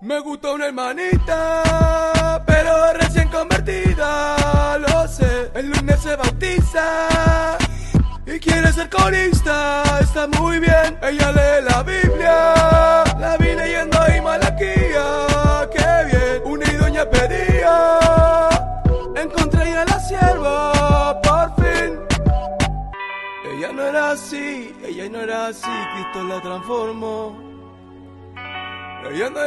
Me gusta una hermanita, pero recién convertida, lo sé. El lunes se bautiza y quiere ser corista, está muy bien. Ella lee la Biblia, la vi leyendo ahí Malaquía, qué bien. Una idoña pedía, encontré ya la sierva, por fin. Ella no era así, Cristo la transformó. Ella no